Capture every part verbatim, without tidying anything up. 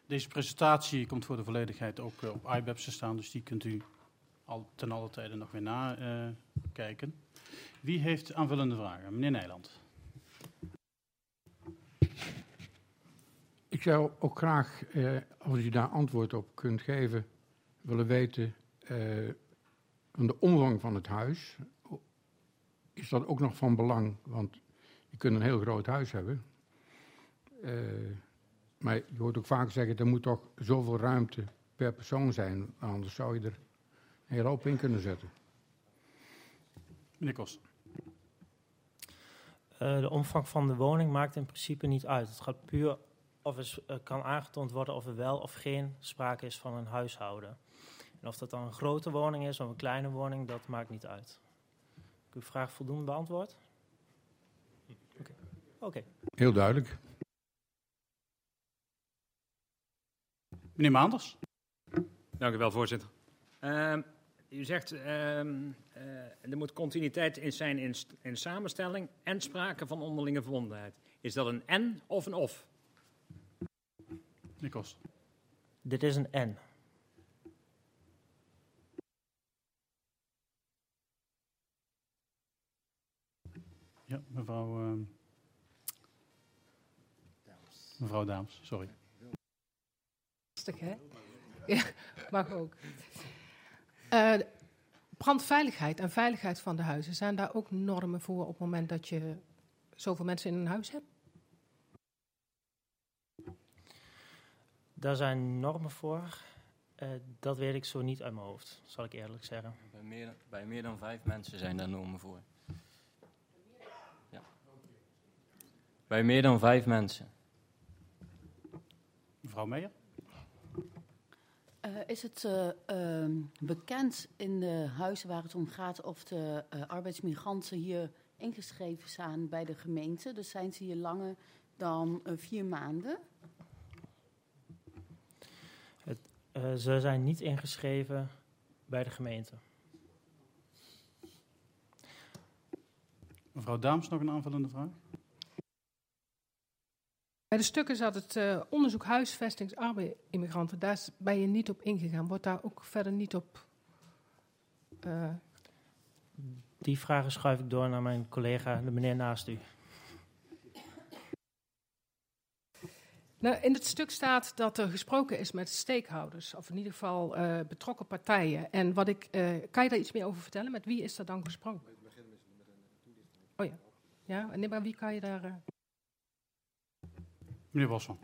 Deze presentatie komt voor de volledigheid ook uh, op iBabs te staan, dus die kunt u al ten alle tijde nog weer nakijken. Uh, Wie heeft aanvullende vragen? Meneer Nijland. Ik zou ook graag, uh, als u daar antwoord op kunt geven, willen weten uh, van de omvang van het huis. Is dat ook nog van belang? Want je kunt een heel groot huis hebben. Uh, maar je hoort ook vaak zeggen, er moet toch zoveel ruimte per persoon zijn. Anders zou je er een hele hoop in kunnen zetten. Meneer Koster. Uh, de omvang van de woning maakt in principe niet uit. Het gaat puur of het uh, kan aangetoond worden of er wel of geen sprake is van een huishouden. En of dat dan een grote woning is of een kleine woning, dat maakt niet uit. Ik uw vraag voldoende beantwoord? Oké. Okay. Okay. Heel duidelijk. Meneer Maanders. Dank u wel, voorzitter. Uh, u zegt uh, uh, er moet continuïteit in zijn in, in samenstelling en sprake van onderlinge verbondenheid. Is dat een en of een of? Meneer Koster. Dit is een en. Ja, mevrouw, uh, mevrouw Daams, sorry. Lastig, hè? Ja, mag ook. Uh, brandveiligheid en veiligheid van de huizen, zijn daar ook normen voor op het moment dat je zoveel mensen in een huis hebt? Daar zijn normen voor. Uh, dat weet ik zo niet uit mijn hoofd, zal ik eerlijk zeggen. Bij meer, bij meer dan vijf mensen zijn daar normen voor. Ja. Bij meer dan vijf mensen. Mevrouw Meijer. Uh, is het uh, uh, bekend in de huizen waar het om gaat of de uh, arbeidsmigranten hier ingeschreven staan bij de gemeente? Dus zijn ze hier langer dan uh, vier maanden? Het, uh, ze zijn niet ingeschreven bij de gemeente. Mevrouw Daams, nog een aanvullende vraag? Bij de stukken zat het uh, onderzoek huisvestings arbeidsimmigranten. Daar ben je niet op ingegaan. Wordt daar ook verder niet op... Uh... Die vragen schuif ik door naar mijn collega, de meneer naast u. Nou, in het stuk staat dat er gesproken is met stakeholders. Of in ieder geval uh, betrokken partijen. En wat ik, uh, kan je daar iets meer over vertellen? Met wie is er dan gesproken? Oh ja. Ja, en maar wie kan je daar... Uh... Meneer Bosman.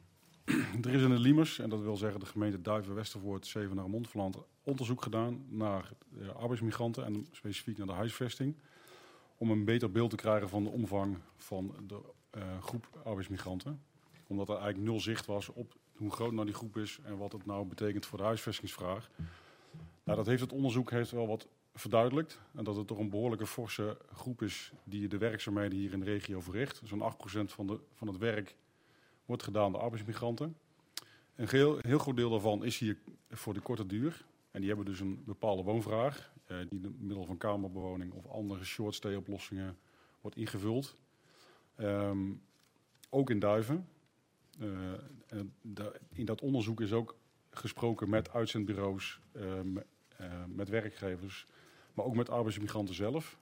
Er is in de Liemers, en dat wil zeggen de gemeente Duiven-Westervoort, Zevenaar-Montferland, onderzoek gedaan naar uh, arbeidsmigranten en specifiek naar de huisvesting. Om een beter beeld te krijgen van de omvang van de uh, groep arbeidsmigranten. Omdat er eigenlijk nul zicht was op hoe groot nou die groep is en wat het nou betekent voor de huisvestingsvraag. Nou, dat heeft het onderzoek heeft wel wat verduidelijkt. En dat het toch een behoorlijke forse groep is die de werkzaamheden hier in de regio verricht. Zo'n acht procent van, de, van het werk wordt gedaan door arbeidsmigranten. Een heel, heel groot deel daarvan is hier voor de korte duur. En die hebben dus een bepaalde woonvraag. Eh, die door middel van kamerbewoning of andere short-stay oplossingen wordt ingevuld. Um, ook in Duiven. Uh, en da, in dat onderzoek is ook gesproken met uitzendbureaus, uh, met, uh, met werkgevers, maar ook met arbeidsmigranten zelf.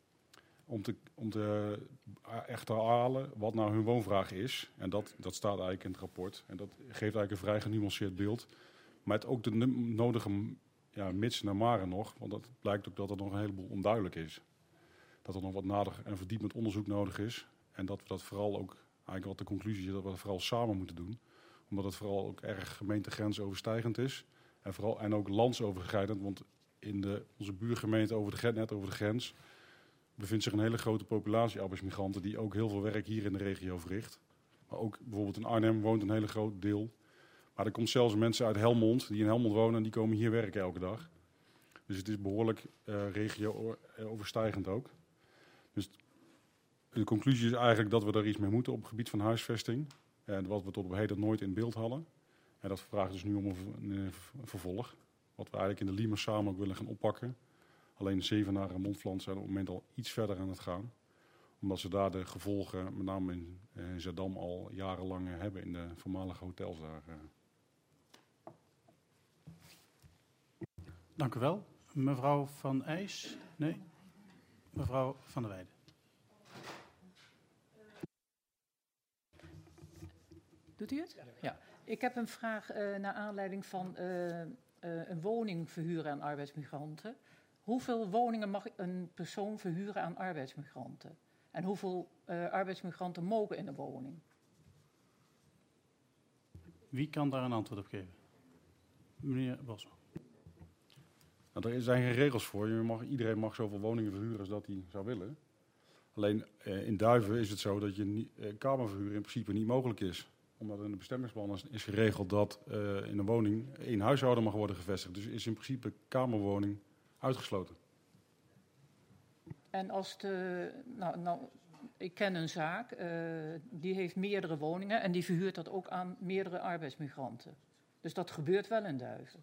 Om te, om te uh, echt te halen wat nou hun woonvraag is. En dat, dat staat eigenlijk in het rapport. En dat geeft eigenlijk een vrij genuanceerd beeld. Maar het ook de nodige ja, mits naar maren nog. Want dat blijkt ook dat er nog een heleboel onduidelijk is. Dat er nog wat nader en verdiepend onderzoek nodig is. En dat we dat vooral ook, eigenlijk wat de conclusie is, dat we dat vooral samen moeten doen. Omdat het vooral ook erg gemeentegrensoverstijgend is. En, vooral, en ook landsoverschrijdend. Want in de, onze buurgemeente over de grens, net over de grens, bevindt zich een hele grote populatie arbeidsmigranten die ook heel veel werk hier in de regio verricht. Maar ook bijvoorbeeld in Arnhem woont een hele groot deel. Maar er komt zelfs mensen uit Helmond die in Helmond wonen en die komen hier werken elke dag. Dus het is behoorlijk uh, regio-overstijgend ook. Dus de conclusie is eigenlijk dat we daar iets mee moeten op het gebied van huisvesting. En wat we tot op heden nooit in beeld hadden. En dat vraagt dus nu om een, een vervolg. Wat we eigenlijk in de Liemers samen ook willen gaan oppakken. Alleen Zevenaar en Montferland zijn op het moment al iets verder aan het gaan. Omdat ze daar de gevolgen, met name in, in Zeddam, al jarenlang hebben in de voormalige hotels daar. Dank u wel. Mevrouw Van IJs? Nee? Mevrouw Van der Weijden. Doet u het? Ja. Ik heb een vraag uh, naar aanleiding van uh, uh, een woning verhuren aan arbeidsmigranten. Hoeveel woningen mag een persoon verhuren aan arbeidsmigranten? En hoeveel uh, arbeidsmigranten mogen in een woning? Wie kan daar een antwoord op geven? Meneer Bosman. Nou, er zijn geen regels voor. Je mag, iedereen mag zoveel woningen verhuren als dat hij zou willen. Alleen uh, in Duiven is het zo dat je niet, uh, kamerverhuur in principe niet mogelijk is. Omdat in de bestemmingsplan is, is geregeld dat uh, in een woning één huishouden mag worden gevestigd. Dus is in principe kamerwoning uitgesloten. En als de, nou, nou, ik ken een zaak, uh, die heeft meerdere woningen en die verhuurt dat ook aan meerdere arbeidsmigranten. Dus dat gebeurt wel in Duiven.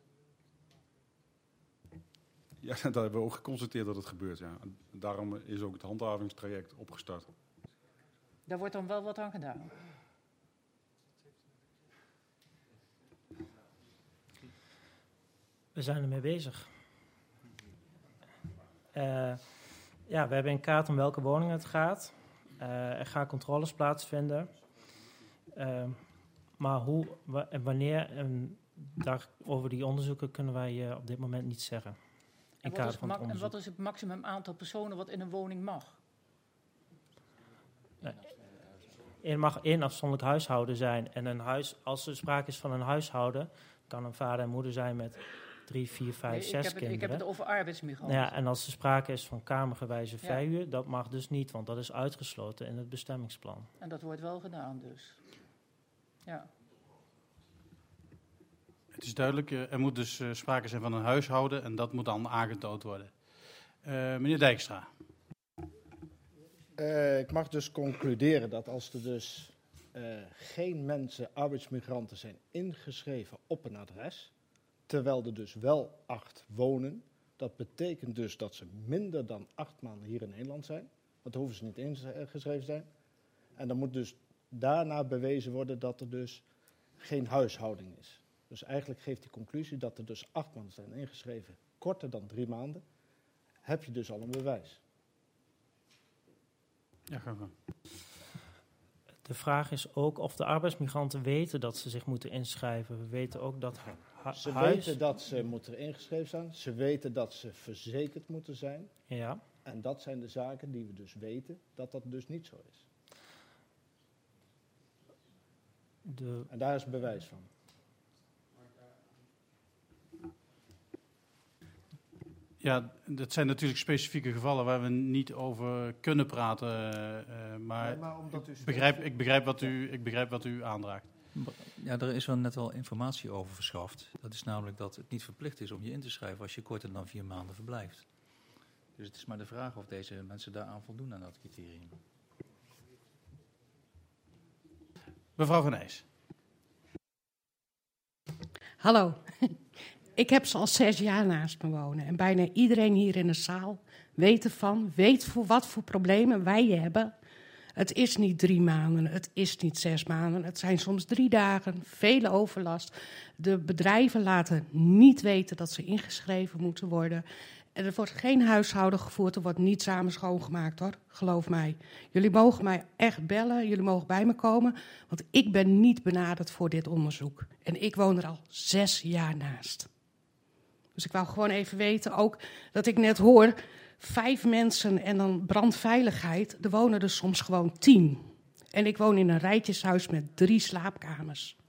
Ja, dat hebben we ook geconstateerd dat het gebeurt. Ja. Daarom is ook het handhavingstraject opgestart. Daar wordt dan wel wat aan gedaan. We zijn ermee bezig. Uh, ja, we hebben in kaart om welke woningen het gaat. Uh, er gaan controles plaatsvinden. Uh, maar hoe wa- en wanneer en daar, over die onderzoeken kunnen wij uh, op dit moment niet zeggen. En wat, is ma- en wat is het maximum aantal personen wat in een woning mag? Uh, er mag één afzonderlijk huishouden zijn. En een huis, als er sprake is van een huishouden, kan een vader en moeder zijn met drie, vier, vijf, nee, zes ik heb kinderen. Het, ik heb het over arbeidsmigranten. Ja, en als er sprake is van kamergewijze Ja. verhuur, dat mag dus niet, want dat is uitgesloten in het bestemmingsplan. En dat wordt wel gedaan dus. Ja. Het is duidelijk, uh, er moet dus uh, sprake zijn van een huishouden en dat moet dan aangetoond worden. Uh, meneer Dijkstra. Uh, ik mag dus concluderen dat als er dus uh, geen mensen, arbeidsmigranten, zijn ingeschreven op een adres, terwijl er dus wel acht wonen, dat betekent dus dat ze minder dan acht maanden hier in Nederland zijn, want dan hoeven ze niet ingeschreven zijn. En dan moet dus daarna bewezen worden dat er dus geen huishouding is. Dus eigenlijk geeft die conclusie dat er dus acht maanden zijn ingeschreven, korter dan drie maanden, heb je dus al een bewijs. Ja, ga maar. De vraag is ook of de arbeidsmigranten weten dat ze zich moeten inschrijven. We weten ook dat hu- Ze huis... weten dat ze moeten ingeschreven zijn. Ze weten dat ze verzekerd moeten zijn. Ja. En dat zijn de zaken die we dus weten dat dat dus niet zo is. De... En daar is bewijs van. Ja, dat zijn natuurlijk specifieke gevallen waar we niet over kunnen praten. Uh, maar Nee, maar omdat u ik, begrijp, ik, begrijp wat u, ik begrijp wat u aandraagt. Ja, er is wel net al informatie over verschaft. Dat is namelijk dat het niet verplicht is om je in te schrijven als je korter dan vier maanden verblijft. Dus het is maar de vraag of deze mensen daaraan voldoen aan dat criterium. Mevrouw Van IJs. Hallo. Ik heb ze al zes jaar naast me wonen. En bijna iedereen hier in de zaal weet ervan, weet voor wat voor problemen wij hebben. Het is niet drie maanden, het is niet zes maanden. Het zijn soms drie dagen, vele overlast. De bedrijven laten niet weten dat ze ingeschreven moeten worden. En er wordt geen huishouden gevoerd, er wordt niet samen schoongemaakt hoor, geloof mij. Jullie mogen mij echt bellen, jullie mogen bij me komen, want ik ben niet benaderd voor dit onderzoek. En ik woon er al zes jaar naast. Dus ik wou gewoon even weten, ook dat ik net hoor, vijf mensen en dan brandveiligheid, er wonen er soms gewoon tien. En ik woon in een rijtjeshuis met drie slaapkamers.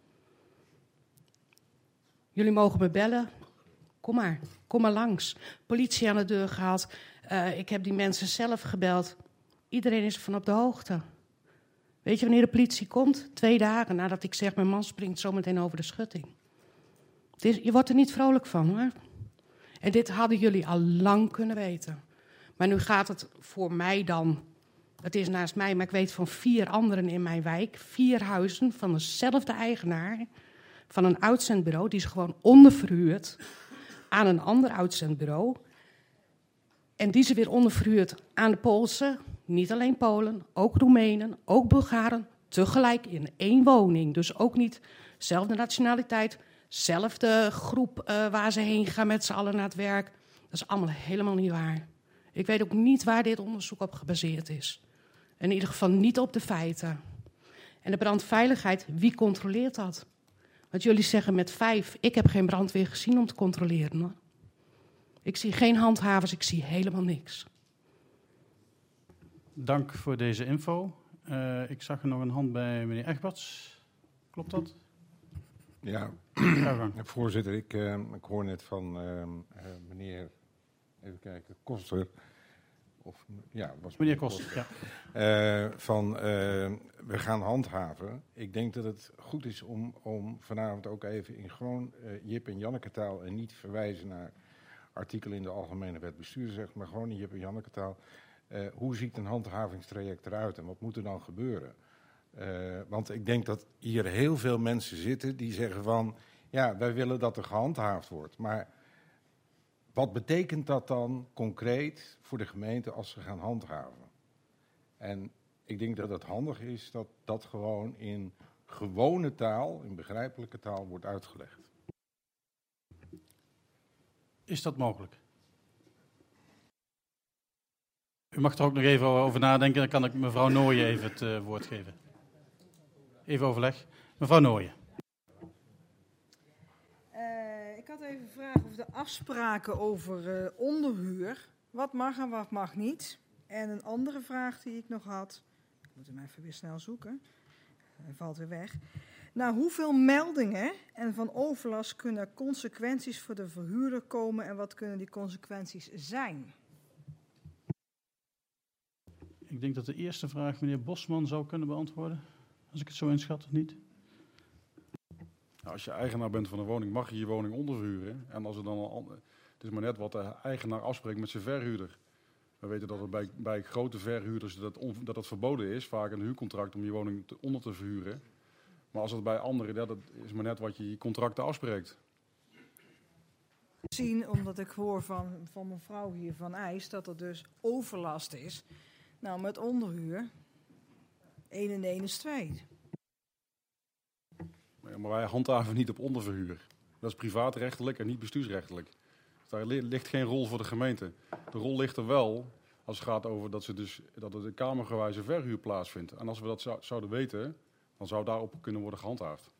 Jullie mogen me bellen. Kom maar, kom maar langs. Politie aan de deur gehaald. Uh, ik heb die mensen zelf gebeld. Iedereen is van op de hoogte. Weet je wanneer de politie komt? Twee dagen nadat ik zeg, mijn man springt zometeen over de schutting. Dit, je wordt er niet vrolijk van, hoor. En dit hadden jullie al lang kunnen weten. Maar nu gaat het voor mij dan... Het is naast mij, maar ik weet van vier anderen in mijn wijk. Vier huizen van dezelfde eigenaar. Van een uitzendbureau. Die is gewoon onderverhuurd aan een ander uitzendbureau. En die ze weer onderverhuurd aan de Poolse. Niet alleen Polen, ook Roemenen, ook Bulgaren. Tegelijk in één woning. Dus ook niet dezelfde nationaliteit, zelf de groep uh, waar ze heen gaan met z'n allen naar het werk. Dat is allemaal helemaal niet waar. Ik weet ook niet waar dit onderzoek op gebaseerd is. In ieder geval niet op de feiten. En de brandveiligheid, wie controleert dat? Want jullie zeggen met vijf, ik heb geen brandweer gezien om te controleren. Hoor. Ik zie geen handhavers, ik zie helemaal niks. Dank voor deze info. Uh, ik zag er nog een hand bij meneer Egberts. Klopt dat? Ja, voorzitter, ik, uh, ik hoor net van uh, uh, meneer, even kijken, Koster. Of, ja, was meneer Koster, Koster. Ja. Uh, van, uh, we gaan handhaven. Ik denk dat het goed is om, om vanavond ook even in gewoon uh, Jip en Janneke taal en niet verwijzen naar artikelen in de Algemene Wet Bestuursrecht, maar gewoon in Jip en Janneke taal. Uh, hoe ziet een handhavingstraject eruit en wat moet er dan gebeuren? Uh, want ik denk dat hier heel veel mensen zitten die zeggen van, ja, wij willen dat er gehandhaafd wordt. Maar wat betekent dat dan concreet voor de gemeente als ze gaan handhaven? En ik denk dat het handig is dat dat gewoon in gewone taal, in begrijpelijke taal, wordt uitgelegd. Is dat mogelijk? U mag er ook nog even over nadenken, dan kan ik mevrouw Nooyen even het uh, woord geven. Even overleg. Mevrouw Nooyen. Uh, ik had even een vraag over de afspraken over uh, onderhuur. Wat mag en wat mag niet? En een andere vraag die ik nog had. Ik moet hem even weer snel zoeken. Hij valt weer weg. Nou, hoeveel meldingen en van overlast kunnen consequenties voor de verhuurder komen en wat kunnen die consequenties zijn? Ik denk dat de eerste vraag meneer Bosman zou kunnen beantwoorden. Als ik het zo inschat, of niet? Nou, als je eigenaar bent van een woning, mag je je woning onderverhuren. En als er dan al, het is maar net wat de eigenaar afspreekt met zijn verhuurder. We weten dat het bij, bij grote verhuurders dat, on, dat het verboden is, vaak een huurcontract om je woning te, onder te verhuren. Maar als het bij anderen, dat is maar net wat je je contracten afspreekt. Zien, omdat ik hoor van, van mevrouw hier van IJs dat er dus overlast is. Nou, met onderhuur, één en één is twee. Ja, maar wij handhaven niet op onderverhuur. Dat is privaatrechtelijk en niet bestuursrechtelijk. Dus daar ligt geen rol voor de gemeente. De rol ligt er wel als het gaat over dat, ze dus, dat er een kamergewijze verhuur plaatsvindt. En als we dat zou, zouden weten, dan zou daarop kunnen worden gehandhaafd.